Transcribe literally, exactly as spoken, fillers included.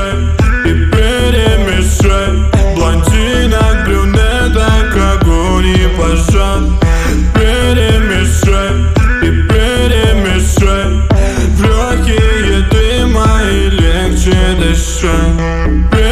перемешай и перемешай. Блондинок, брюнеток, огонь и пожар. Перемешай и перемешай. В легкие дыма и легче дышать.